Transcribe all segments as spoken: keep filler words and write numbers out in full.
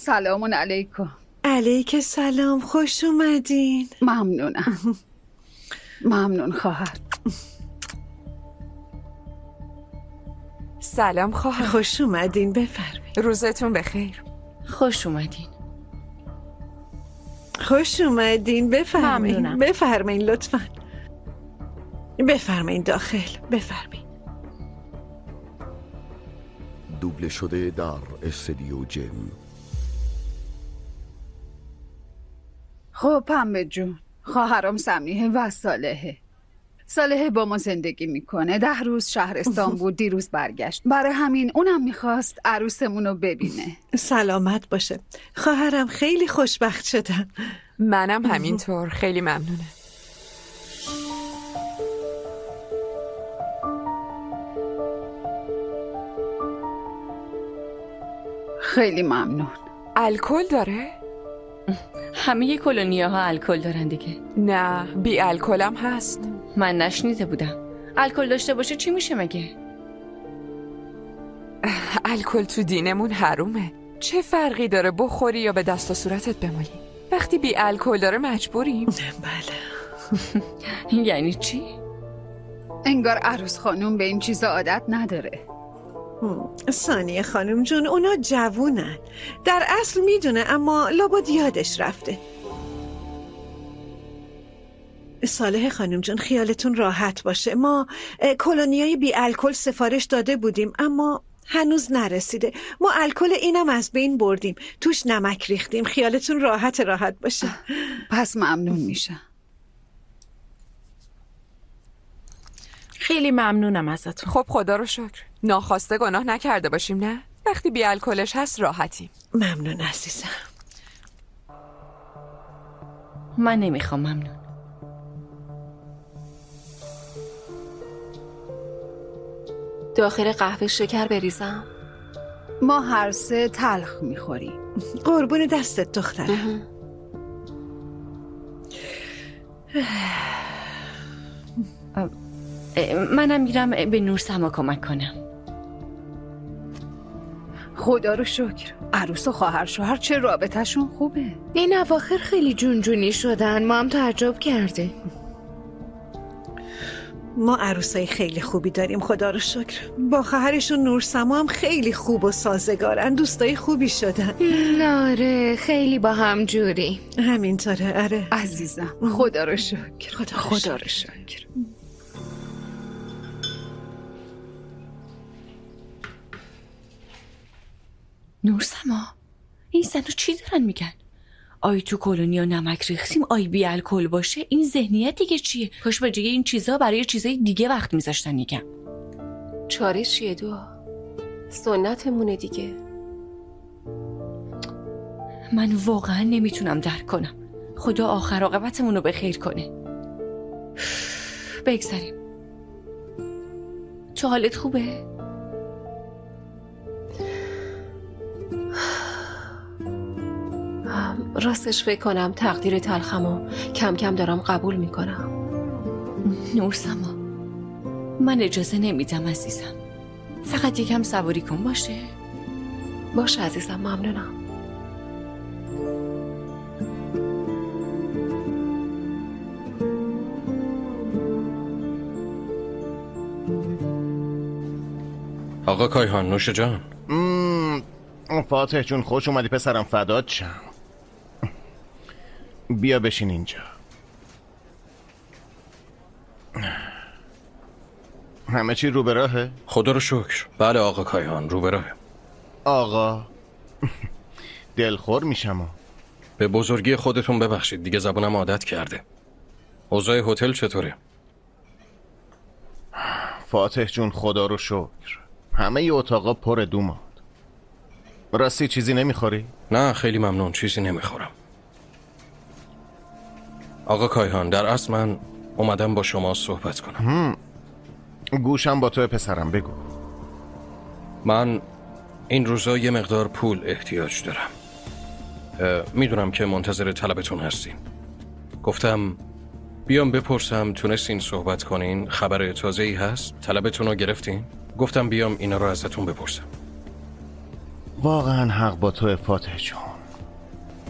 سلام علیکم. علیک سلام، خوش اومدین. ممنونم. ممنون خواهر. سلام خواهر. خوش اومدین، بفرمایید. روزتون بخیر. خوش اومدین. خوش اومدین، بفرمایید. بفرمایید لطفاً. بفرمایید داخل، بفرمایید. دوبله شده در استودیو جیم. خب پنبه جون، خواهرام سمیحه و صالحه. صالحه با ما زندگی میکنه. ده روز شهرستان بود، دیروز برگشت. برای همین اونم میخواست عروسمون رو ببینه. سلامت باشه. خواهرم خیلی خوشبخت شدم. منم همینطور، خیلی ممنونه. خیلی ممنون. الکل داره؟ همه کلونیاها الکل دارن دیگه. نه، بی الکلم هست. من نشنیده بودم. الکل داشته باشه چی میشه مگه؟ الکل تو دینمون حرومه. چه فرقی داره بخوری یا به دست و صورتت بمالی؟ وقتی بی الکل داره مجبوریم. بله. یعنی چی؟ انگار عروس خانوم به این چیزا عادت نداره. ثانیه خانم جون، اونا جوونن. در اصل میدونه اما لابد یادش رفته. صالح خانم جون خیالتون راحت باشه. ما کلونیای بی الکل سفارش داده بودیم اما هنوز نرسیده. ما الکل اینم از بین بردیم، توش نمک ریختیم. خیالتون راحت راحت باشه. پس ممنون میشم. خیلی ممنونم ازتون. خب خدا رو شکر. ناخواسته گناه نکرده باشیم نه؟ وقتی بی الکلش هست راحتیم. ممنون عزیزم. من نمیخوام. ممنون. داخل قهوه شکر بریزم؟ ما هر سه تلخ میخوریم. قربون دستت دخترم. منم میرم به نورسما کمک کنم. خدا رو شکر. عروس و خواهر شوهر چه رابطه‌شون خوبه. این اواخر خیلی جونجونی شدن، ما هم تعجب کرده. ما عروسای خیلی خوبی داریم خدا رو شکر. با خواهرشون نورسما هم خیلی خوب و سازگارن. دوستای خوبی شدن. آره خیلی با هم جوری. همینطوره. آره عزیزم. خدا رو شکر. خدا, خدا رو شکر. نورسما، این زنو چی دارن میگن؟ آی تو کلونیا نمک ریختیم، آی بی الکل باشه. این ذهنیت دیگه چیه؟ کاش به جای این چیزا برای چیزای دیگه وقت میذاشتن. یکم چاره چیه؟ دعا سنتمونه دیگه. من واقعا نمیتونم درک کنم. خدا آخر عاقبتمون رو به خیر کنه. بگذاریم. تو حالت خوبه؟ راستش فکر کنم تقدیر تلخمو کم کم دارم قبول میکنم. نورسما، من اجازه نمیدم عزیزم. فقط یکم صبوری کن باشه؟ باشه عزیزم، ممنونم. آقا کایهان، نوش جان. فاتح جون خوش اومدی پسرم، فدات شم. بیا بشین اینجا. همه چی رو به راهه؟ خدا رو شکر. بله آقا کایهان، رو به راهه. آقا دلخور میشم. به بزرگی خودتون ببخشید، دیگه زبونم عادت کرده. اوضاع هتل چطوره؟ فاتح جون خدا رو شکر همه ی اتاقا پر دوماد. راستی چیزی نمیخوری؟ نه خیلی ممنون، چیزی نمیخورم. آقا کایهان، در اصل من اومدم با شما صحبت کنم. گوشم با تو پسرم، بگو. من این روزا یه مقدار پول احتیاج دارم. میدونم که منتظر طلبتون هستین. گفتم بیام بپرسم تونستین صحبت کنین؟ خبر تازه‌ای هست؟ طلبتون رو گرفتین؟ گفتم بیام اینا رو ازتون بپرسم. واقعا حق با تو فاتح جون.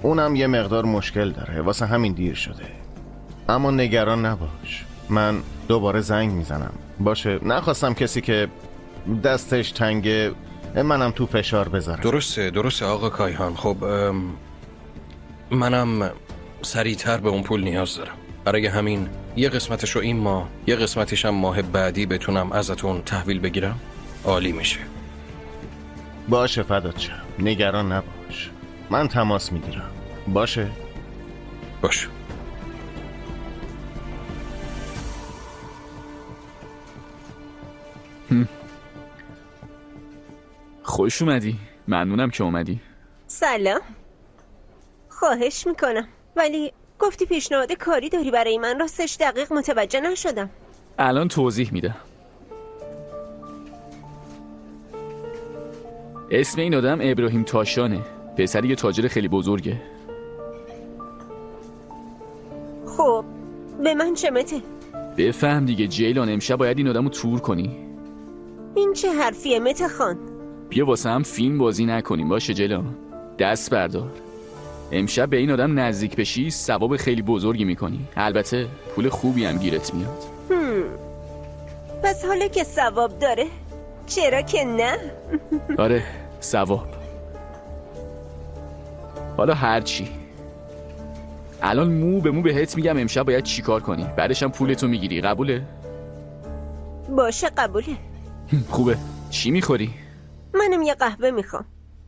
اونم یه مقدار مشکل داره، واسه همین دیر شده. اما نگران نباش، من دوباره زنگ میزنم. باشه، نخواستم کسی که دستش تنگه منم تو فشار بذارم. درسته درسته آقا کایهان. خب منم سریعتر به اون پول نیاز دارم. برای همین یه قسمتشو این ماه، یه قسمتش هم ماه بعدی بتونم ازتون تحویل بگیرم عالی میشه. باشه فدات شم، نگران نباش، من تماس میگیرم. باشه باشه. خوش اومدی. ممنونم که اومدی. سلام. خواهش میکنم، ولی گفتی پیشنهاد کاری داری برای من. راستش دقیق متوجه نشدم. الان توضیح میدم. اسم این آدم ابراهیم تاشانه، پسری یه تاجر خیلی بزرگه. خب به من چه مته؟ بفهم دیگه جیلان، امشب باید این آدمو تور کنی. این چه حرفیه مته خان؟ بیا واسه هم فیلم بازی نکنیم باشه جیلان؟ دست بردار. امشب به این آدم نزدیک بشی ثواب خیلی بزرگی میکنی. البته پول خوبی هم گیرت میاد. هم. پس حالا که ثواب داره چرا که نه؟ آره ثواب. حالا هرچی. الان مو به مو بهت میگم امشب باید چی کار کنی، بعدش هم پولتو میگیری. قبوله؟ باشه قبوله. خوبه. چی میخوری؟ منم یه قهوه میخوام.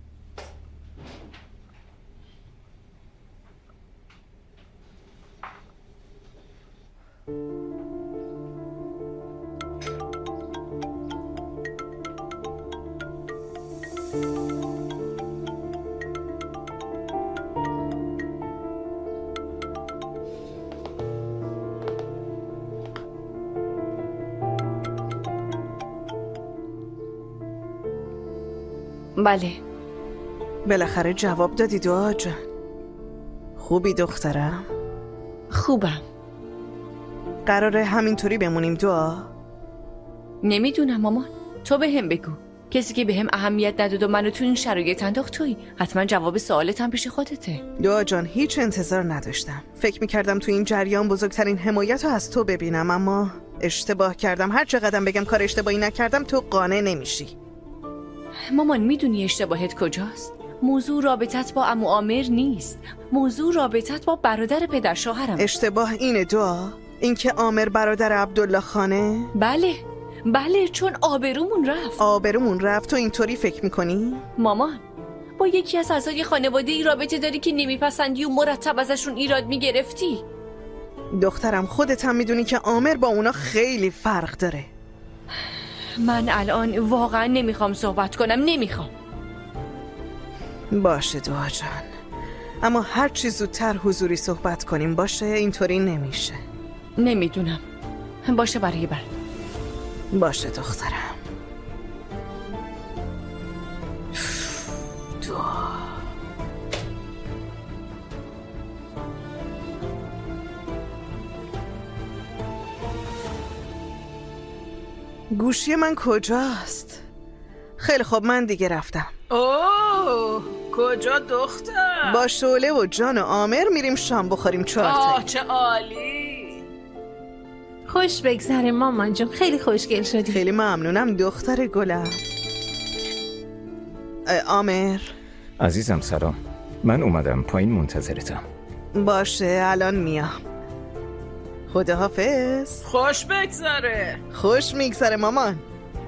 بله. بالاخره جواب دادی دعا جان. خوبی دخترم؟ خوبم. قراره همینطوری بمونیم دعا؟ نمیدونم مامان، تو به هم بگو. کسی که به هم اهمیت نداد و منو تو این شرایط انداخت توی. حتما جواب سوالتم پیش خودته. دعا جان هیچ انتظار نداشتم. فکر میکردم تو این جریان بزرگترین حمایت رو از تو ببینم، اما اشتباه کردم. هر چقدر بگم کار اشتباهی نکردم تو قانع نمیشی. مامان میدونی اشتباهت کجاست؟ موضوع رابطت با عمو عامر نیست. موضوع رابطت با برادر پدر شوهرم. اشتباه اینه دعا؟ اینکه عامر برادر عبدالله خانه؟ بله بله، چون آبرومون رفت. آبرومون رفت؟ تو اینطوری فکر میکنی؟ مامان با یکی از اعضای خانواده ای رابطه داری که نمیپسندی و مرتب ازشون ایراد میگرفتی. دخترم خودت هم میدونی که عامر با اونا خیلی فرق داره. من الان واقعا نمیخوام صحبت کنم، نمیخوام. باشه دعا جان، اما هر چی زودتر حضوری صحبت کنیم باشه؟ اینطوری نمیشه. نمیدونم. باشه برای بعد. باشه دخترم. دعا. گوشی من کجاست؟ خیلی خوب من دیگه رفتم. اوه کجا دختر؟ با شعله و جان و عامر میریم شام بخوریم چهارتایی. آه چه عالی. خوش بگذره مامان جون، خیلی خوشگل شدی. خیلی ممنونم دختر گلم. عامر عزیزم سلام، من اومدم پایین منتظرتم. باشه الان میام. خداحافظ. خوش بگذره. خوش میگذره مامان.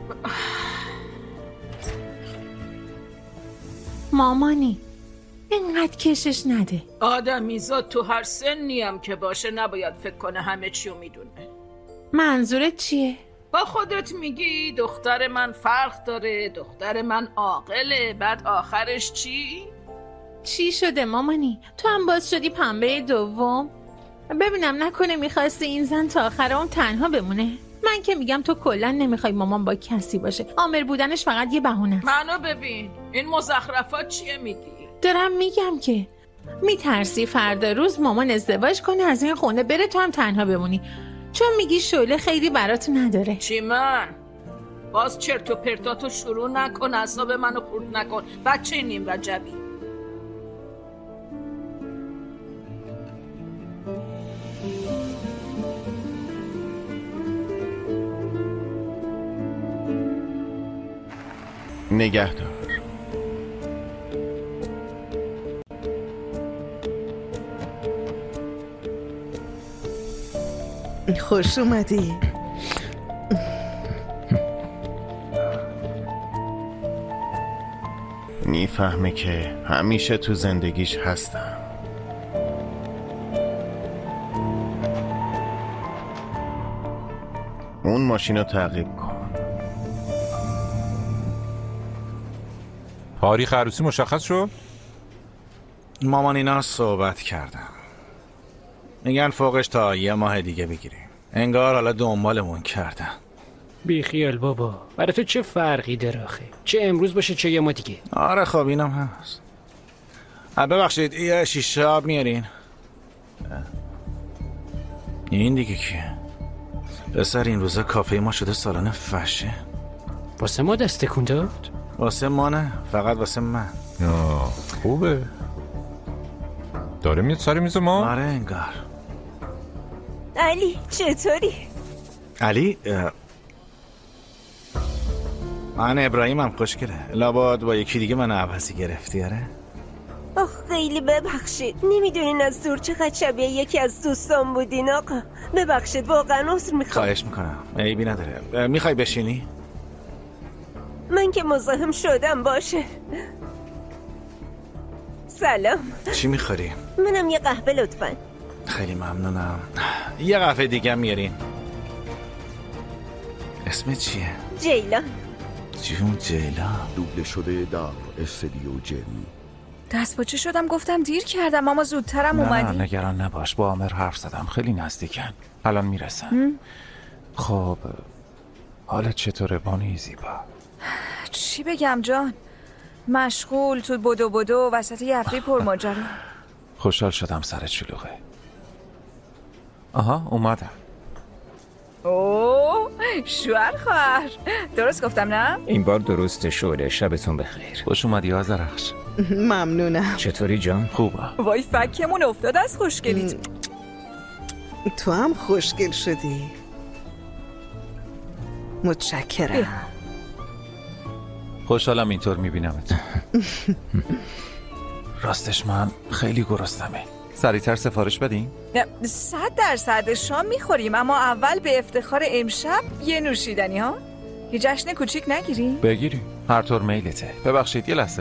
مامانی اینقدر کشش نده. آدمیزاد تو هر سنی هم که باشه نباید فکر کنه همه چیو میدونه. منظورت چیه؟ با خودت میگی دختر من فرق داره، دختر من عاقله، بعد آخرش چی؟ چی شده مامانی؟ تو هم باز شدی پنبه دوم؟ ببینم نکنه میخواستی این زن تا آخر اون تنها بمونه؟ من که میگم تو کلا نمیخوای مامان با کسی باشه. عامر بودنش فقط یه بهونه است. منو ببین، این مزخرفات چیه میگی؟ دارم میگم که میترسی فردا روز مامان ازدواج کنه از این خونه بره تو هم تنها بمونی، چون میگی شعله خیلی برات نداره. چی من؟ باز چرت و پرتاتو شروع نکن، اعصاب منو خورد نکن. بچه نیم رجبی. نگهدار. خوش اومدی. میفهمه که همیشه تو زندگیش هستم. اون ماشین رو تعقیب کن. تاریخ عروسی مشخص شد؟ مامان اینا صحبت کردم، میگن فوقش تا یه ماه دیگه بگیریم. انگار حالا دنبالمون کردن. بی خیال بابا، برای تو چه فرقی داره آخه؟ چه امروز باشه چه یه ما دیگه. آره خب اینم هست. ببخشید یه شیشه آب میارین؟ این دیگه کیه؟ پسر این روزا کافه ما شده سالن فشه. واسه ما دست تکون داد؟ واسه ما نه، فقط واسه من. آه خوبه. داره میاد سر میز ما؟ آره انگار. علی چطوری؟ علی من ابراهیمم، خوشگله. لابد با یکی دیگه من عوضی گرفتی. آره آخ خیلی ببخشید، نمیدونین از دور چقدر شبیه یکی از دوستان بودین آقا. ببخشید واقعا عذر میخوام. خواهش میکنم، عیبی نداره. میخوای بشینی؟ من که مزاحم شدم باشه. سلام. چی میخوری؟ منم یه قهوه لطفاً. خیلی ممنونم. یه قهوه دیگه میارین. اسم چیه؟ جیلان. جون جیلان. دوبله شده در استدیو جن. دست باچه شدم گفتم دیر کردم اما زودترم نه اومدی. نه نگران نباش، با عامر حرف زدم، خیلی نزدیکن، الان میرسن. خب حالت چطوره بانی زیبا؟ چی بگم جان، مشغول تو بدو بدو وسط یه هفته پرماجرا. خوشحال شدم سرت شلوغه. آها اومدم. اوه شوهر خواهر، درست گفتم نه؟ این بار درست شده. شبتون بخیر. خوش اومدی آذرخش. ممنونم. چطوری جان؟ خوبه. وای فکمون افتاد از خوشگلیت. تو هم خوشگل شدی. متشکرم. خوشحالم اینطور میبینمت. راستش من خیلی گرسنمه. سریعتر سفارش بدیم؟ صد درصد شام میخوریم، اما اول به افتخار امشب یه نوشیدنی ها. یه جشن کوچیک نگیری؟ بگیری، هر طور میلته. ببخشید یه لحظه.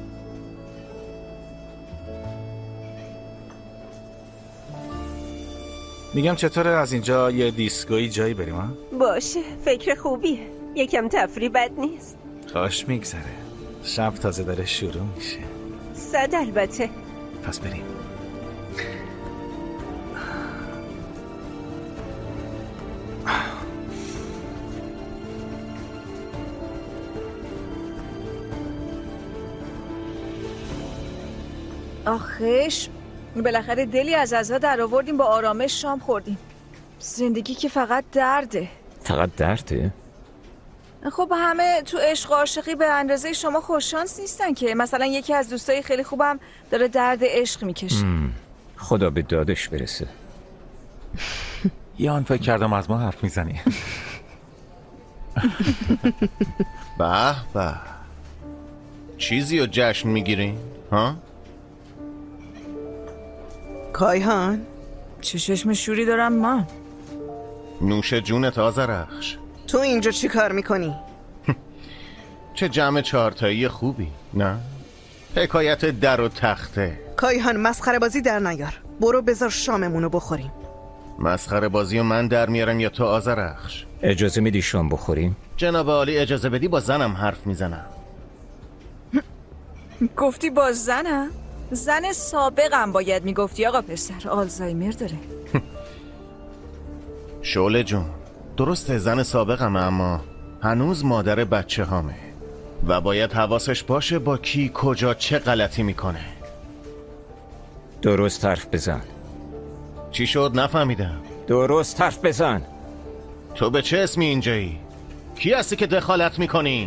میگم چطوره از اینجا یه دیسکوی جایی بریم ها؟ باشه فکر خوبیه. یکم تفریح بد نیست. خوش میگذره. شب تازه داره شروع میشه. صد البته. پس بریم. آخش بالاخره دلی از عزا در آوردیم، با آرامش شام خوردیم. زندگی که فقط درده. فقط درده؟ خب همه تو عشق و عاشقی به اندازه شما خوششانس نیستن که. مثلا یکی از دوستای خیلی خوبم داره درد عشق میکشه. خدا به دادش برسه. یه آن فکر کردم از ما حرف میزنی. به به، چیزی رو جشن میگیرین ها؟ کایهان چه چشم شوری دارم من. نوش جونت آذرخش. تو اینجا چی کار میکنی؟ چه جمع چهارتایی خوبی، نه؟ حکایت در و تخته. کایهان مسخره بازی در نیار. برو بذار شاممونو بخوریم. مسخره بازی رو من در میارم یا تو آذرخش؟ اجازه میدی شام بخوریم؟ جناب عالی اجازه بدی با زنم حرف میزنم. گفتی با زنم؟ زن سابقم باید میگفتی آقا پسر، آلزایمر داره. شعله جون درسته زن سابقم، اما هنوز مادر بچه هامه و باید حواسش باشه با کی کجا چه غلطی میکنه. درست حرف بزن. چی شد نفهمیدم. درست حرف بزن. تو به چه اسمی اینجایی؟ کی هستی که دخالت میکنی؟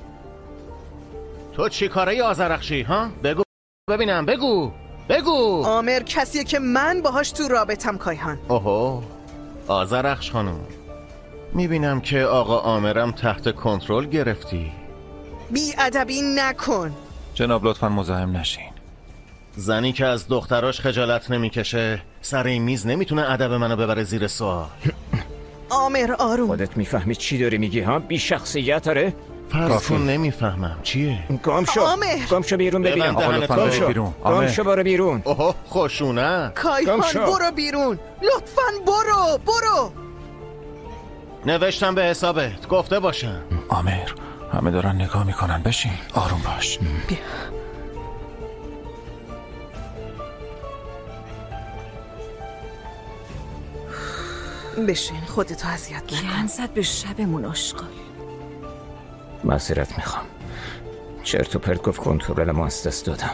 تو چی کاره آذرخشی ها؟ بگو ببینم، بگو بگو. عامر کسیه که من باهاش تو رابطم کایهان. اوهو آذرخش خانم، میبینم که آقا عامرم تحت کنترل گرفتی. بی ادبی نکن. جناب لطفاً مزاحم نشین. زنی که از دختراش خجالت نمیکشه سر این میز نمیتونه ادب منو ببره زیر سوال. عامر آروم. خودت میفهمی چی داری میگی ها؟ بی شخصیت داره؟ فرض کن نمیفهمم چیه؟ گم شو. عامر گم شو بیرون ببینم. آقا لطفاً گم شو بیرون. گم شو برو بیرون. اوه خوشونه. کایهان برو بیرون لطفاً برو برو. نوشتم به حسابت گفته باشم. عامر همه دارن نگاه میکنن، بشین آروم باش. بیا. بشین خودتو اذیت نکن. گند زد به شبمون آشغال. معذرت میخوام، چرت و پرت گفت، کنترل ما از دست دادم.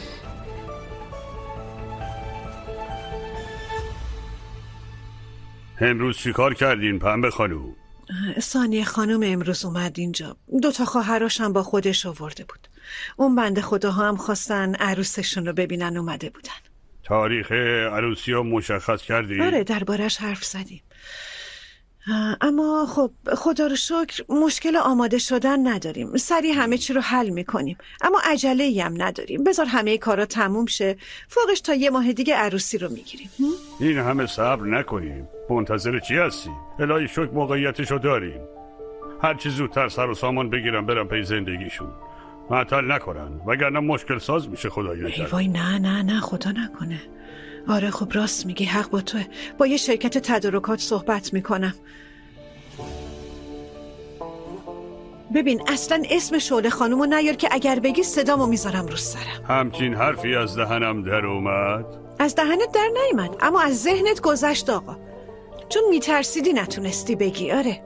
امروز چیکار کردین پنبه خانوم؟ ثانیه خانم امروز اومد اینجا، دو تا خواهرش هم با خودش آورده بود. اون بنده خداها هم خواستن عروسشون رو ببینن اومده بودن. تاریخ عروسی رو مشخص کردی؟ آره دربارش حرف زدیم، اما خب خدا رو شکر مشکل آماده شدن نداریم، سریع همه چی رو حل میکنیم، اما عجله‌ای هم نداریم. بذار همه کارا تموم شه، فوقش تا یه ماه دیگه عروسی رو میگیریم. این همه صبر نکنیم، منتظر چی هستی؟ الهی شکر موقعیتشو داریم. هر چی زودتر سر و سامان بگیرم برم پی زندگیشون، معطل نکنن وگرنه مشکل ساز میشه. خدایی نکرده. وای نه نه نه خدا نکنه. آره خب راست میگی، حق با توه. با یه شرکت تدارکات صحبت میکنم. ببین اصلا اسم شعله خانومو نیار که اگر بگی صدامو میذارم رو سرم. همچین حرفی از دهنم در اومد؟ از دهنت در نیامد، اما از ذهنت گذشت آقا، چون میترسیدی نتونستی بگی. آره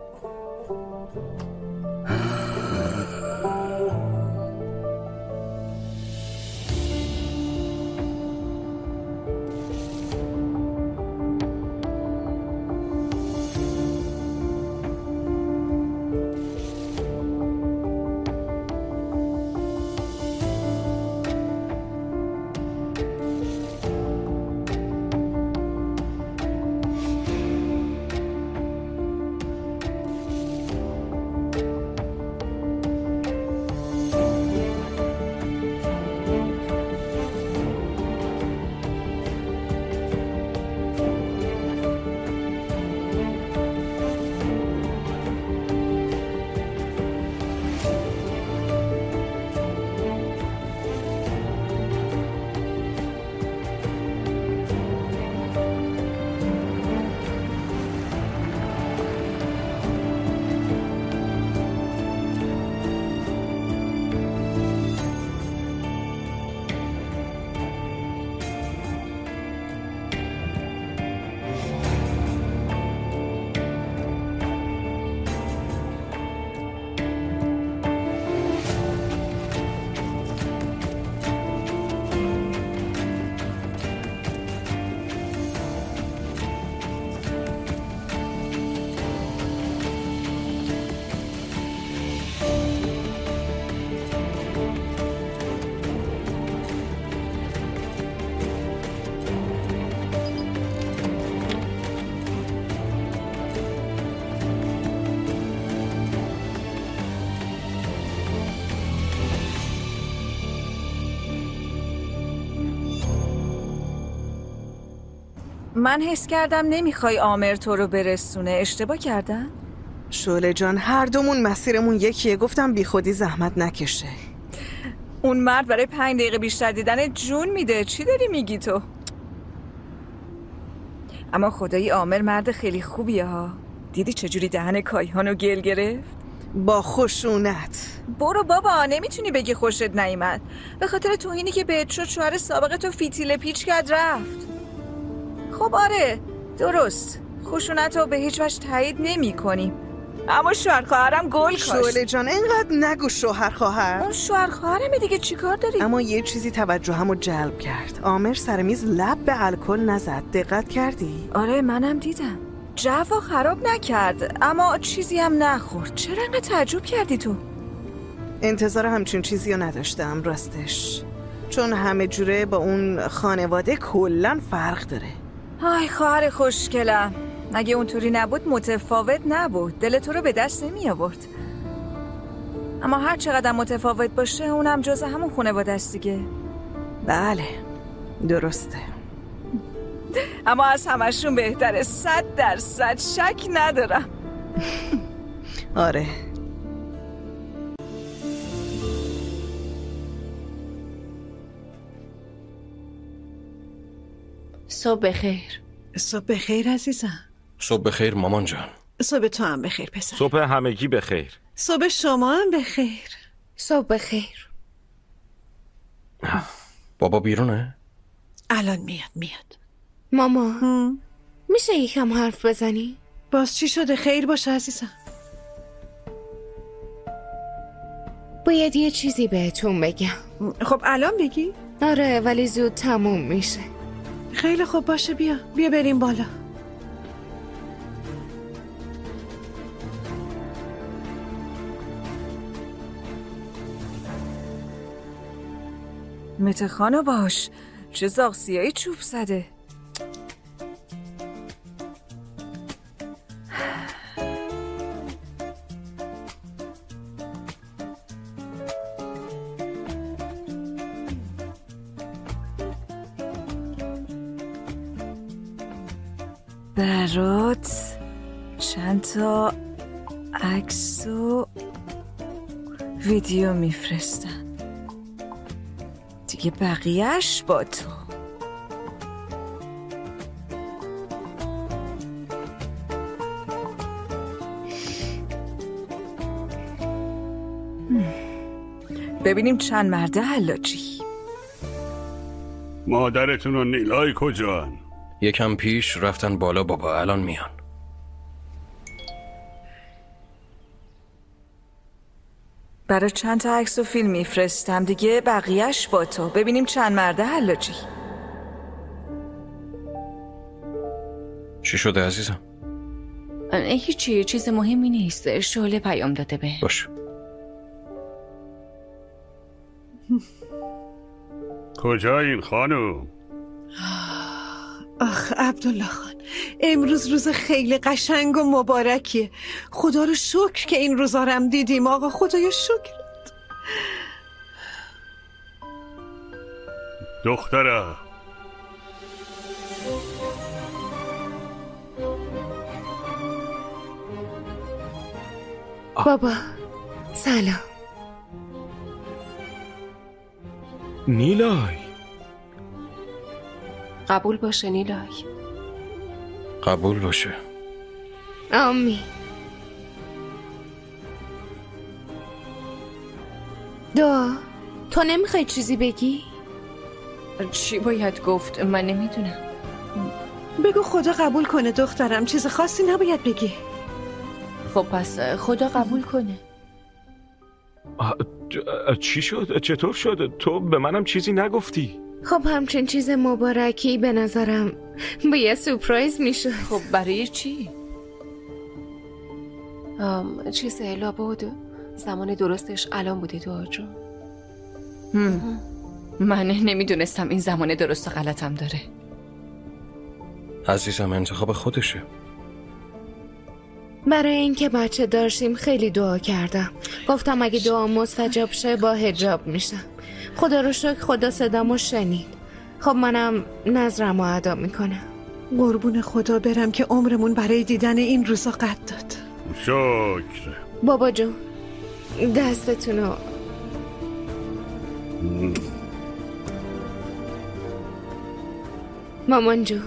من حس کردم نمیخوای عامر تو رو برسونه. اشتباه کردن؟ شعله جان هر دومون مسیرمون یکیه، گفتم بی خودی زحمت نکشه. اون مرد برای پنج دقیقه بیشتر دیدن جون میده. چی داری میگی تو؟ اما خدایی عامر مرد خیلی خوبیه ها. دیدی چجوری دهن کایهانو گل گرفت؟ با خشونت. برو بابا، نمیتونی بگی خوشت نیامد. به خاطر توهینی که بهت شد شوهر سابق تو فیتیل پیچ کرد رفت. خب آره درست، خشونت رو به هیچ وجه تایید نمی کنیم، اما شوهر خواهرم گل کاشت. شعله جان اینقدر نگو شوهر خواهر. اون شوهر خواهرمه دیگه، چی کار داری؟ اما یه چیزی توجهمو جلب کرد. عامر سر میز لب به الکل نزد، دقت کردی؟ آره منم دیدم. جو خراب نکرد اما چیزی هم نخورد. چرا انقدر تعجب کردی تو؟ انتظار همچین چیزی رو نداشتم راستش، چون همه جوره با اون خانواده کلن فرق داره. آی خواهر خوشگلم، اگه اونطوری نبود متفاوت نبود، دل تو رو به دست نمی آورد. اما هر چقدر متفاوت باشه اونم جز همون خانواده است دیگه. بله درسته. اما از همشون بهتره، صد درصد شک ندارم. آره. صبح بخیر. صبح بخیر عزیزم. صبح بخیر مامان جان. صبح تو هم بخیر پسر. صبح همگی بخیر. صبح شما هم بخیر. صبح بخیر. بابا بیرونه؟ الان میاد میاد. ماما میشه یکم حرف بزنی؟ باز چی شده؟ خیر باشه عزیزم. باید یه چیزی بهتون بگم. خب الان بگی؟ آره ولی زود تموم میشه. خیلی خوب باشه، بیا بیا بریم بالا. متخانو باش، چه زاغسیایی چوب زده. برات چند تا عکس و ویدیو میفرستم دیگه، بقیهش با تو. ببینیم چند مرده حلاجی. مادرتون و نیلای کجان؟ یکم پیش رفتن بالا بابا، الان میان. برای چند تا عکس و فیلم میفرستم دیگه، بقیهش با تو. ببینیم چند مرده حلاجی. چی شده عزیزم؟ هیچی، چیز مهمی نیست. شعله پیام داده به. باش. کجا این خانم؟ آخ عبدالله خان، امروز روز خیلی قشنگ و مبارکیه. خدا رو شکر که این روزا رم دیدیم آقا، خدایا شکرت. دختره بابا سلام. نیلای قبول باشه نیلای. قبول باشه. آمین. دعا تو نمیخوای چیزی بگی؟ چی باید گفت؟ من نمیدونم. بگو خدا قبول کنه دخترم، چیز خاصی نباید بگی. خب پس خدا قبول کنه. چی شد؟ چطور شد؟ تو به منم چیزی نگفتی. خب همچین چیز مبارکی به نظرم به یه سورپرایز میشه. خب برای چی؟ ام چیز الا بود زمان درستش الان بوده دعا جون. من نمیدونستم این زمان درست و غلطم داره. عزیزم انتخاب خودشه. برای اینکه بچه داشتیم خیلی دعا کردم. گفتم اگه دعا مستجاب شه با حجاب میشم. خدا رو شکر خدا صدامو شنید. خب منم نظرمو ادا میکنم. قربون خدا برم که عمرمون برای دیدن این روزا قد داد. شکر. بابا جون دستتونو. مامان جون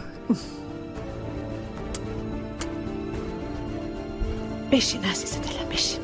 بشین عزیز دلم بشین.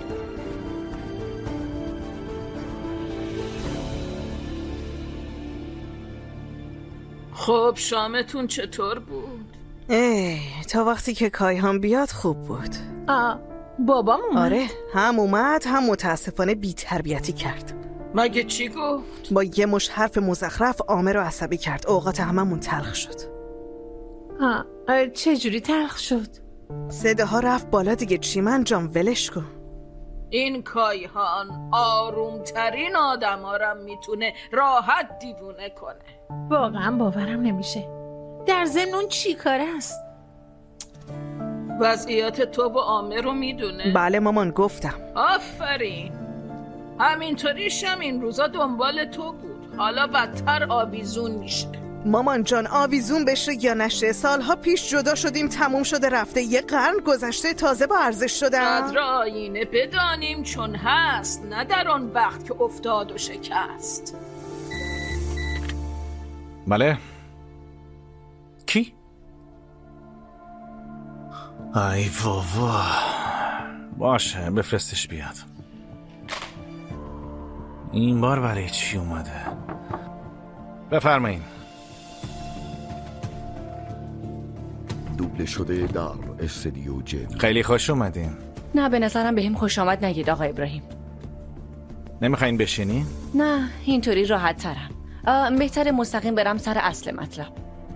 خب شامتون چطور بود؟ ای تا وقتی که کایهان بیاد خوب بود. آه بابام اومد؟ آره هم اومد هم متاسفانه بی تربیتی کرد. مگه چی گفت؟ با یه مش حرف مزخرف عامر رو عصبی کرد. اوقات هممون تلخ شد. آه آه چه جوری تلخ شد؟ صده ها رفت بالا دیگه. چیمن جان ولش کن. این کایهان آرومترین آدم ها را میتونه راحت دیوونه کنه. واقعا باورم نمیشه. در ضمن اون چی کاره است؟ وضعیت تو و عامر رو میدونه؟ بله مامان گفتم. آفرین. همینطوریش هم این روزا دنبال تو بود. حالا بدتر آویزون میشه. مامان جان آویزون بشه یا نشه، سالها پیش جدا شدیم، تموم شده رفته، یه قرن گذشته، تازه با ارزش شدم. قدر آینه بدانیم چون هست، نه در آن وقت که افتاد و شکست. بله. کی؟ ای بابا. باشه بفرستش بیاد. این بار برای چی اومده؟ بفرمایین. دوبله شده در استودیو جن. خیلی خوش اومدین. نه به نظرم بهم خوش آمد نگید آقا ابراهیم. نمیخواین بشینین؟ نه اینطوری راحت ترم. بهتره مستقیم برم سر اصل مطلب.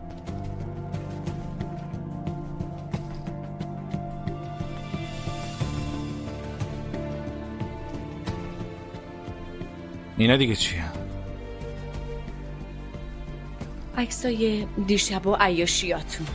اینا دیگه چیه؟ عکسای دیشب و عیاشیاتون.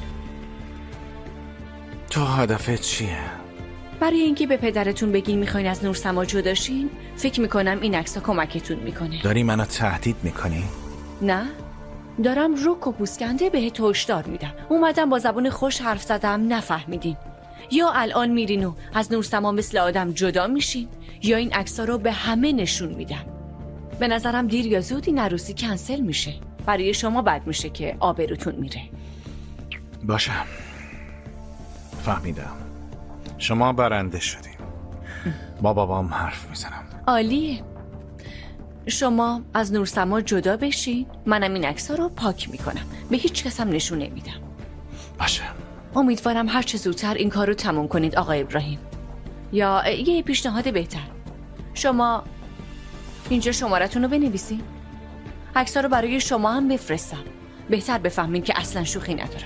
تو هدفت چیه؟ برای اینکه به پدرتون بگین میخواین از نورسما جداشین، فکر میکنم این عکس‌ها کمکتون میکنه. داری منو تهدید میکنی؟ نه دارم رک و پوسکنده بهت هشدار میدم. اومدم با زبون خوش حرف زدم نفهمیدین. یا الان میرین و از نورسما مثل آدم جدا میشین، یا این عکس‌ها رو به همه نشون میدم. به نظرم دیر یا زود این عروسی کنسل میشه. برای شما بد میشه که آبروتون میره. باشه فهمیدم. شما برنده شدین. با بابام حرف میزنم. عالیه. شما از نورسما جدا بشین، منم این عکس‌ها رو پاک میکنم. به هیچ کس هم نشون نمیدم. باشه. امیدوارم هر چه زودتر این کار رو تموم کنید آقای ابراهیم. یا یه پیشنهاد بهتر، شما اینجا شمارتون رو بنویسین، عکس‌ها رو برای شما هم بفرستم. بهتر بفهمین که اصلا شوخی ندارم.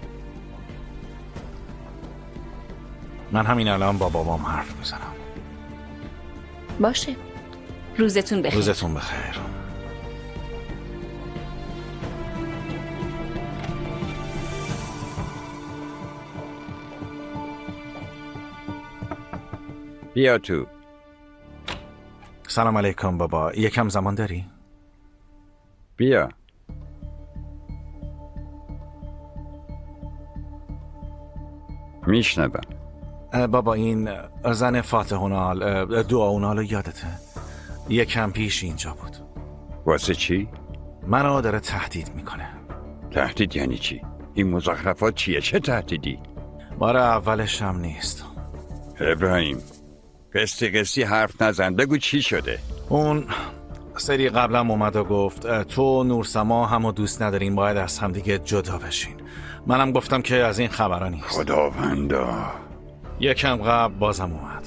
من همین الان با بابام حرف میزنم. باشه. روزتون بخیر. روزتون بخیر. بیا تو. سلام علیکم بابا. یکم زمان داری؟ بیا. میشنوم. بابا این زن فاتحونال دعاونال رو یادته؟ یکم پیش اینجا بود. واسه چی؟ منو داره تهدید میکنه. تهدید یعنی چی؟ این مزخرفات چیه؟ چه تهدیدی؟ بار اولش هم نیست. ابراهیم قسطی قسطی حرف نزن، بگو چی شده؟ اون سری قبلا اومد و گفت تو نورسما همو دوست ندارین، باید از همدیگه جدا بشین. منم گفتم که از این خبرها نیست. خداوندا. یکم قبل بازم اومد.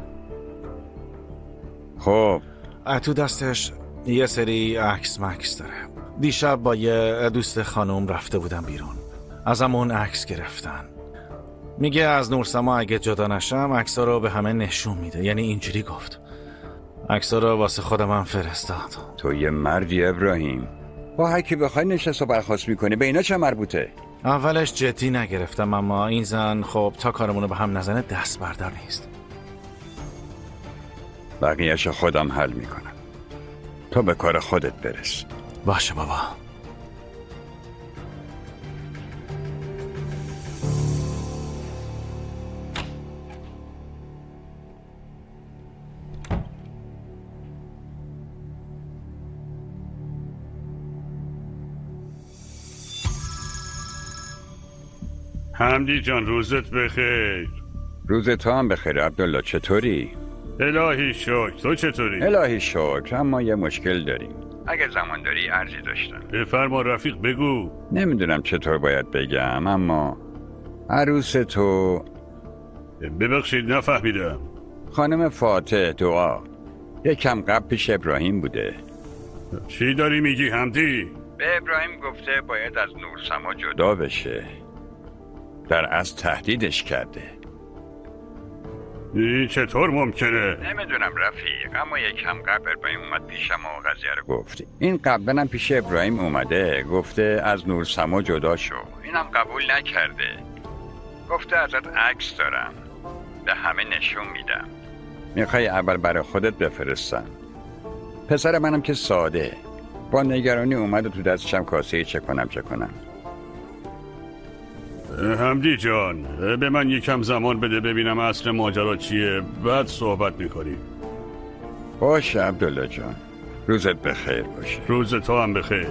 خب تو دستش یه سری عکس مکس داره. دیشب با یه دوست خانم رفته بودم بیرون، ازمون عکس گرفتن. میگه از نورسما اگه جدا نشم عکس‌ها رو به همه نشون میده. یعنی اینجوری گفت. عکس‌ها رو واسه خودم هم فرستاد. تو یه مردی ابراهیم، با هر کی بخوای نشست و برخاست میکنی. به اینا چه مربوطه؟ اولش جدی نگرفتم، اما این زن خب تا کارمونو به هم نزنه دست بردار نیست. بقیه‌شو خودم حل میکنم. تو به کار خودت برس. باشه بابا. حمدی جان روزت بخیر. روز تو هم بخیر عبدالله. چطوری؟ الهی شکر. تو چطوری؟ الهی شکر. اما یه مشکل داریم. اگه زمان داری عرضی داشتم. بفرما رفیق بگو. نمیدونم چطور باید بگم، اما عروس تو، ببخشید نفهمیدم. خانم فاتح دعا یکم قبل پیش ابراهیم بوده. چی داری میگی حمدی؟ به ابراهیم گفته باید از نورسما جدا بشه. در اصل تهدیدش کرده. این چطور ممکنه؟ نمیدونم رفیق، اما یکم قبل ابراهیم اومد پیشم و قضیه رو گفت. این قبلا هم پیش ابراهیم اومده گفته از نورسما جدا شو. اینم قبول نکرده. گفته ازت عکس دارم، به همه نشون میدم. میخوای اول برای خودت بفرستم؟ پسر منم که ساده با نگرانی اومد و تو دستشم کاسه چه کنم چه کنم. حمدی جان به من یکم زمان بده ببینم اصل ماجرا چیه، بعد صحبت میکنیم. باشه عبدالله جان، روزت بخیر باشه. روز تو هم بخیر.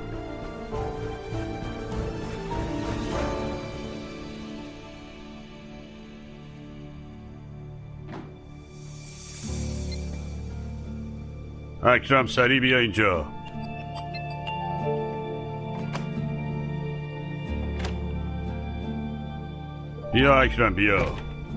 اکرم سریع بیا اینجا. بیا اکرم بیا.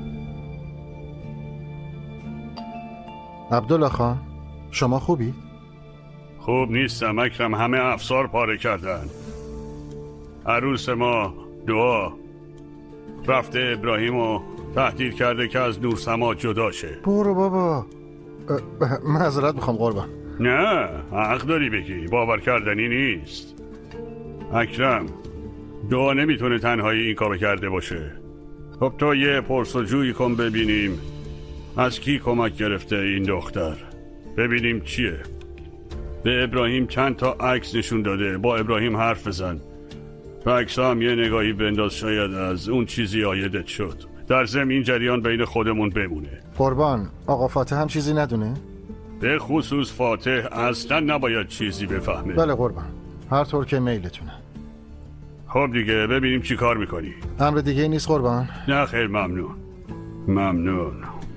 عبدالله خان شما خوبی؟ خوب نیستم اکرم، همه افسار پاره کردن. عروس ما دعا رفته ابراهیم و تهدید کرده که از نورسما جدا شه. برو بابا. معذرت میخوام قربان. نه حق داری بگی، باور کردنی نیست. اکرم دعا نمیتونه تنهایی این کارو کرده باشه. خب تو یه پرسجویی کن ببینیم از کی کمک گرفته این دختر، ببینیم چیه. به ابراهیم چند تا عکس نشون داده، با ابراهیم حرف بزن. به عکس هم یه نگاهی بنداز، شاید از اون چیزی عایدت شد. در ضمن این جریان بین خودمون بمونه. قربان آقا فاتح هم چیزی ندونه؟ به خصوص فاتح اصلا نباید چیزی بفهمه. بله قربان، هر طور که میلتونه. خب دیگه ببینیم چی کار میکنی. امر دیگه نیست قربان؟ نه خیر ممنون. ممنون.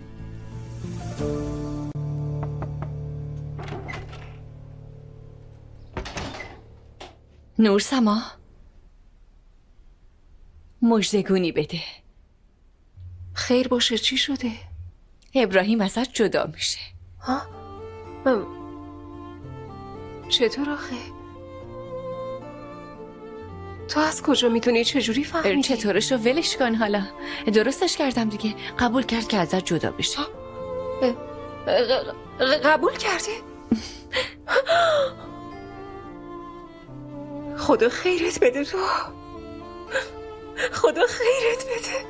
نورسما مژدگونی بده. خیر باشه، چی شده؟ ابراهیم ازت جدا میشه. ها؟ ام... چطور آخه؟ تو از کجا میتونی؟ چجوری فهمیدی؟ چطورش رو ولش کن، حالا درستش کردم دیگه. قبول کرد که ازت جدا بشه. قبول کرده؟ خدا خیرت بده تو. خدا خیرت بده.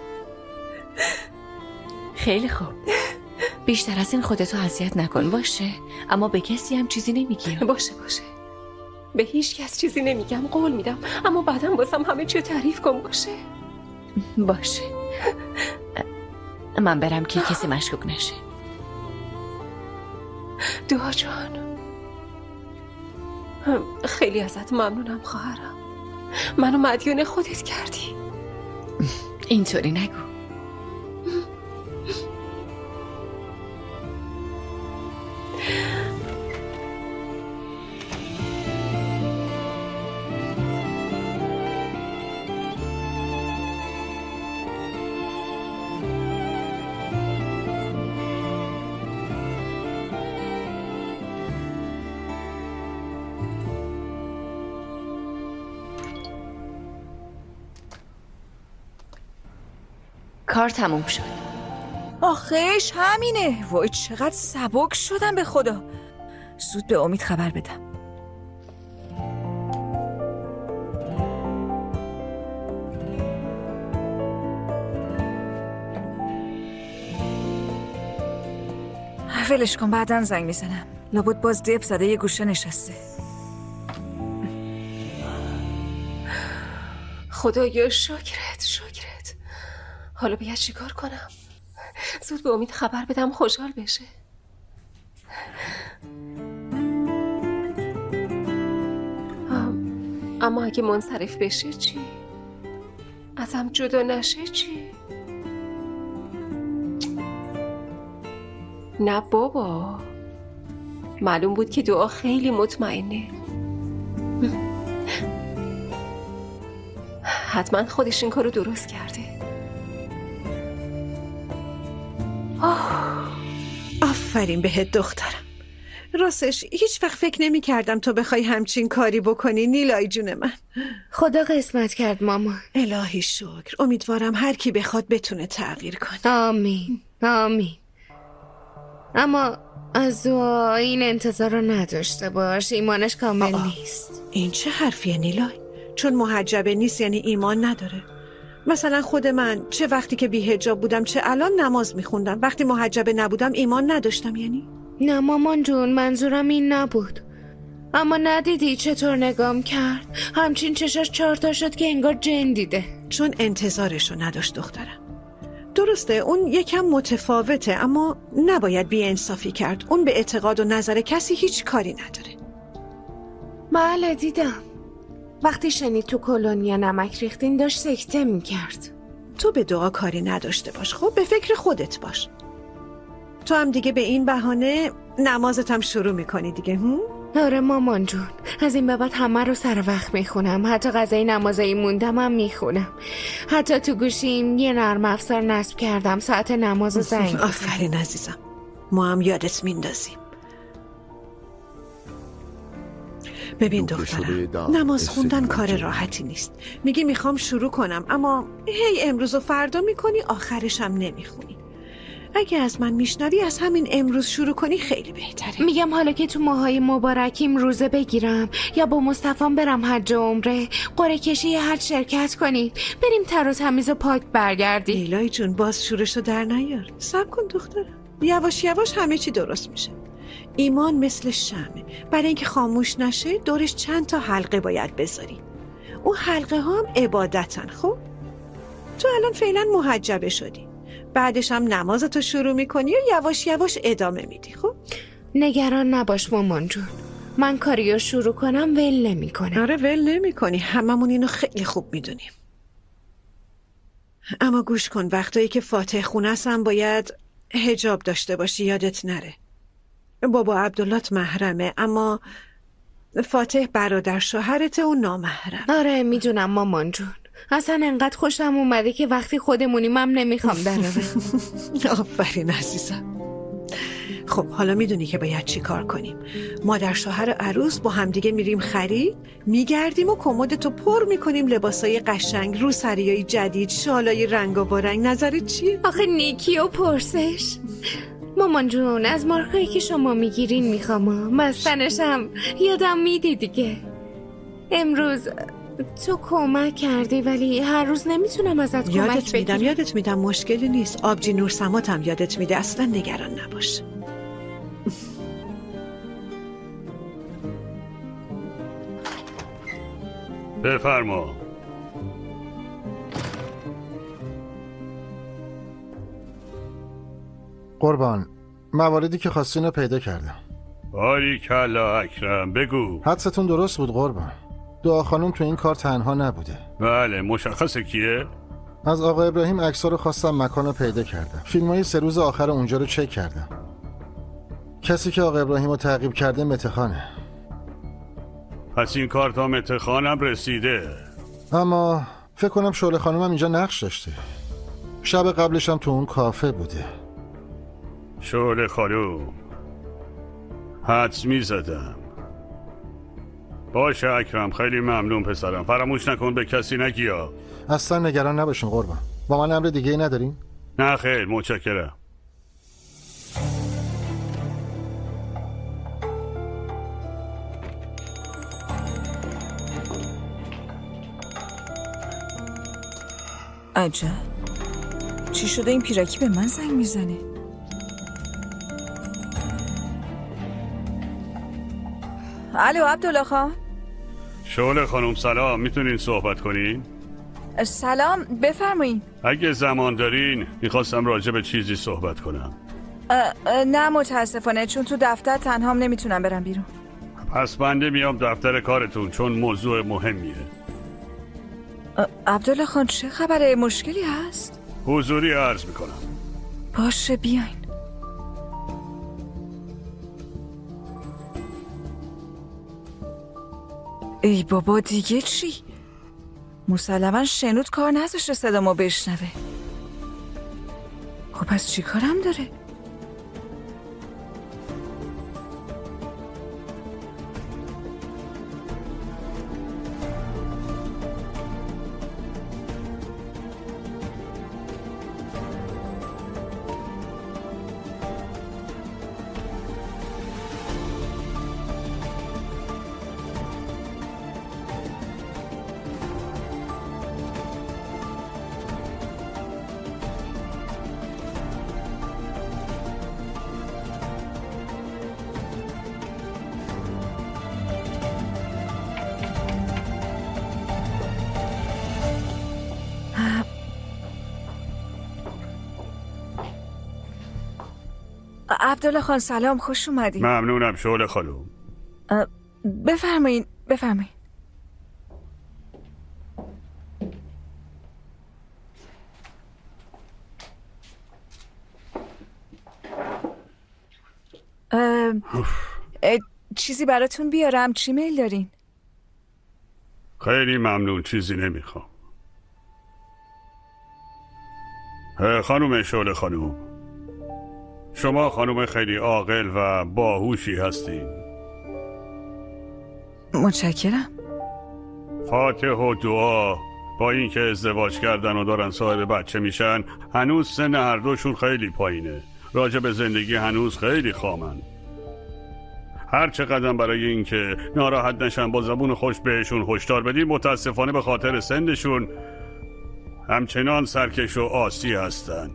خیلی خوب، بیشتر از این خودتو اذیت نکن باشه؟ اما به کسی هم چیزی نمیگی؟ باشه باشه، به هیچ کس چیزی نمیگم، قول میدم. اما بعدم واسم همه چی تعریف کن باشه؟ باشه. من برم که کسی مشکوک نشه. دعا جان خیلی ازت ممنونم خواهرم، منو مدیون خودت کردی. اینطوری نگو. کار تموم شد. آخیش همینه. وای چقدر سبک شدم به خدا. زود به امید خبر بدم. ولش کن، بعدن زنگ میزنم. لابد باز دب زده یه گوشه نشسته. خدایا شکرت شکرت. حالا باید چیکار کنم؟ زود به امید خبر بدم خوشحال بشه. اما اگه منصرف بشه چی؟ ازم جدا نشه چی؟ نه بابا، معلوم بود که دعا خیلی مطمئنه. حتما خودش این کارو درست کرده. آفرین بهت دخترم. راستش هیچ وقت فکر نمی کردم تو بخوای همچین کاری بکنی نیلای جون من. خدا قسمت کرد ماما. الهی شکر. امیدوارم هر کی بخواد بتونه تغییر کنه. آمین آمین. اما از دعا این انتظار رو نداشته باش، ایمانش کامل آه. نیست. این چه حرفیه نیلای؟ چون محجبه نیست یعنی ایمان نداره؟ مثلا خود من چه وقتی که بی حجاب بودم چه الان نماز میخوندم، وقتی محجبه نبودم ایمان نداشتم یعنی؟ نه مامان جون، منظورم این نبود. اما ندیدی چطور نگام کرد؟ همچین چشاش چارتا شد که انگار جن دیده. چون انتظارشو نداشت دخترم. درسته اون یکم متفاوته، اما نباید بی‌انصافی کرد. اون به اعتقاد و نظر کسی هیچ کاری نداره. بله دیدم. وقتی شنید تو کلونیا نمک ریختین داشت سکته میکرد. تو به دعا کاری نداشته باش، خب به فکر خودت باش. تو هم دیگه به این بهانه نمازت هم شروع میکنی دیگه. هم؟ آره مامان جون، از این به بعد همه رو سر وقت میخونم. حتی غذای نمازایی موندم هم میخونم. حتی تو گوشیم یه نرم افزار نصب کردم ساعت نماز و زنگ. آفرین عزیزم، ما هم یادت میندازیم. ببین دخترم، نماز خوندن کار راحتی نیست. میگی میخوام شروع کنم، اما هی امروز و فردا میکنی، آخرش هم نمیخونی. اگه از من میشنوی از همین امروز شروع کنی خیلی بهتره. میگم حالا که تو ماهای مبارکیم روزه بگیرم یا با مصطفی برم حج و عمره، قرعه کشی هر شرکت کنید، بریم تر و تمیز و پاک برگردی. لیلای جون باز شورشو در نیار. صبر کن دخترم، یواش یواش همه چی درست میشه. ایمان مثل شمعه، برای اینکه خاموش نشه دورش چند تا حلقه باید بذاری. اون حلقه ها هم عبادتن. خب تو الان فعلا محجبه شدی، بعدش هم نمازتو شروع میکنی و یواش یواش ادامه میدی. خب نگران نباش مامان جون، من کاریو شروع کنم ول نمی کنم. آره ول نمی کنی، هممون اینو خیلی خوب میدونیم. اما گوش کن، وقتایی که فاتح خونه هستم باید حجاب داشته باشی، یادت نره. بابا عبدالله محرمه، اما فاتح برادر شوهرته و نامحرم. آره میدونم مامان جون، اصلا انقدر خوشم اومده که وقتی خودمونیم هم نمیخوام درارم. آفرین عزیزم. خب حالا میدونی که باید چی کار کنیم. مادر شوهر عروس با همدیگه میریم خرید، میگردیم و کمدتو پر میکنیم لباسای قشنگ، روسریای جدید، شالای رنگ و رنگ. نظرت چیه؟ آخه نیکی و پرسش. مامان جون از مارکایی که شما میگیرین میخوام، مستنشم یادم میدی دیگه. امروز تو کمک کردی ولی هر روز نمیتونم ازت کمک بگیرم. یادت میدم یادت میدم مشکلی نیست. آبجی نورسمات هم یادت میده، اصلا نگران نباش. بفرما. قربان، مواردی که خواستین رو پیدا کردم. باریکلا اکرم، بگو. حدستون درست بود قربان. دعا خانم تو این کار تنها نبوده. بله، مشخصه کیه؟ از آقا ابراهیم عکس‌ها رو خواستم، مکان رو پیدا کردم. فیلمای سه روز آخر اونجا رو چک کردم. کسی که آقا ابراهیم رو تعقیب کرده متخانه. پس این کار تا متخانم رسیده. اما فکر کنم شعله خانم هم اینجا نقش داشته. شب قبلش هم تو اون کافه بوده. شعله خانم حدس می زدم. باشه اکرم، خیلی ممنون پسرم. فراموش نکن به کسی نگی ها. اصلا نگران نباشین قربان. با من امر دیگه ای ندارین؟ نه خیر، متشکرم. عجب، چی شده این پیرکی به من زنگ میزنه؟ الو عبدالله خان. شعله خانم سلام، میتونین صحبت کنین؟ سلام، بفرمایین. اگه زمان دارین میخواستم راجع به چیزی صحبت کنم. اه اه نه متاسفانه، چون تو دفتر تنهام نمیتونم برم بیرون. پس بنده میام دفتر کارتون، چون موضوع مهمیه. عبدالله خان چه خبره؟ مشکلی هست؟ حضوری عرض میکنم. باشه بیاین. ای بابا دیگه چی؟ مسلما شنود کار نذاشته صدا ما بشنوه. خب پس چی کارم داره؟ عبدالله خان سلام، خوش اومدید. ممنونم شعله خانم. بفرمایین بفرمایین. چیزی براتون بیارم؟ چی میل دارین؟ خیلی ممنون، چیزی نمیخوام. خانم شعله خانم، شما خانم خیلی عاقل و باهوشی هستین. متشکرم. فاتح و دعا با اینکه ازدواج کردن و دارن صاحب بچه میشن، هنوز سن هر دوشون خیلی پایینه. راجع به زندگی هنوز خیلی خامن. هر چه قدم برای اینکه ناراحت نشن با زبون خوش بهشون هشدار بدیم، متاسفانه به خاطر سنشون همچنان سرکش و آسی هستن.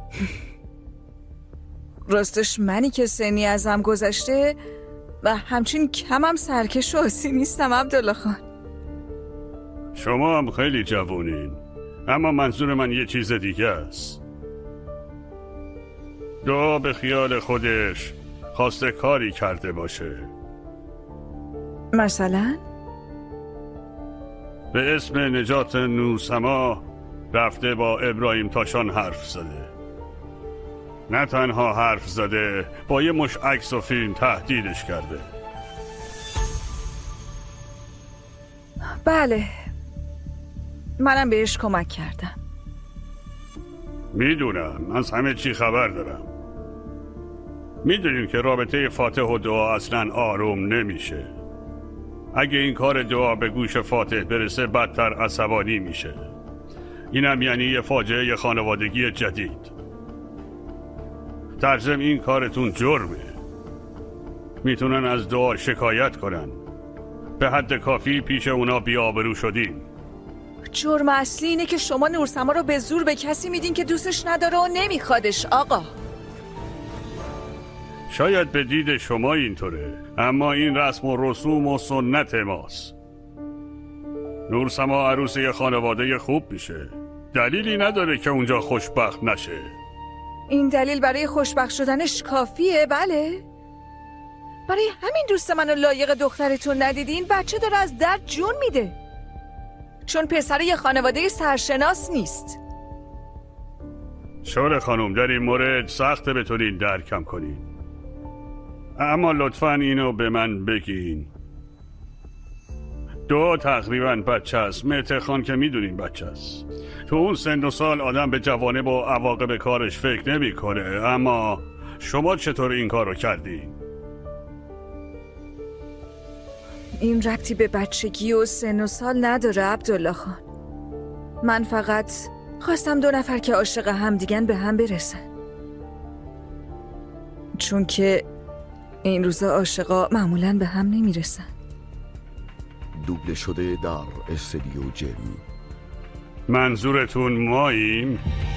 راستش منی که سنی ازم گذشته و همچین کمم سرکش و آسی نیستم عبدالله خان. شما هم خیلی جوونین، اما منظور من یه چیز دیگه است. دعا به خیال خودش خواسته کاری کرده باشه. مثلا؟ به اسم نجات نورسما رفته با ابراهیم تاشان حرف زده. نه تنها حرف زده، با یه مش عکس و فیلم تهدیدش کرده. بله، منم بهش کمک کردم. میدونم، از همه چی خبر دارم. میدونیم که رابطه فاتح و دعا اصلا آروم نمیشه. اگه این کار دعا به گوش فاتح برسه بدتر عصبانی میشه. اینم یعنی یه فاجعه خانوادگی جدید. در ضمن این کارتون جرمه. میتونن از دعا شکایت کنن. به حد کافی پیش اونا بی‌آبرو شدیم. جرم اصلی اینه که شما نورسما رو به زور به کسی میدین که دوستش نداره و نمیخوادش آقا. شاید به دید شما اینطوره، اما این رسم و رسوم و سنت ماست. نورسما عروس یه خانواده خوب میشه. دلیلی نداره که اونجا خوشبخت نشه. این دلیل برای خوشبخت شدنش کافیه؟ بله؟ برای همین دوست منو لایق دخترتون ندیدین؟ بچه داره از درد جون میده، چون پسر یه خانواده سرشناس نیست. شعله خانم، در این مورد سخته بتونین درکم کنین، اما لطفاً اینو به من بگین. دو تقریباً بچه است. مهتر خان که میدونین بچه است. تو اون سن و سال آدم به جوانب و عواقب کارش فکر نمی کنه. اما شما چطور این کارو کردین؟ این ربطی به بچگی و سن و سال نداره عبدالله خان. من فقط خواستم دو نفر که عاشق هم دیگن به هم برسن، چون که این روزا عاشقا معمولاً به هم نمیرسن. دوبله شده در استدیو جیم. منظورتون ماییم؟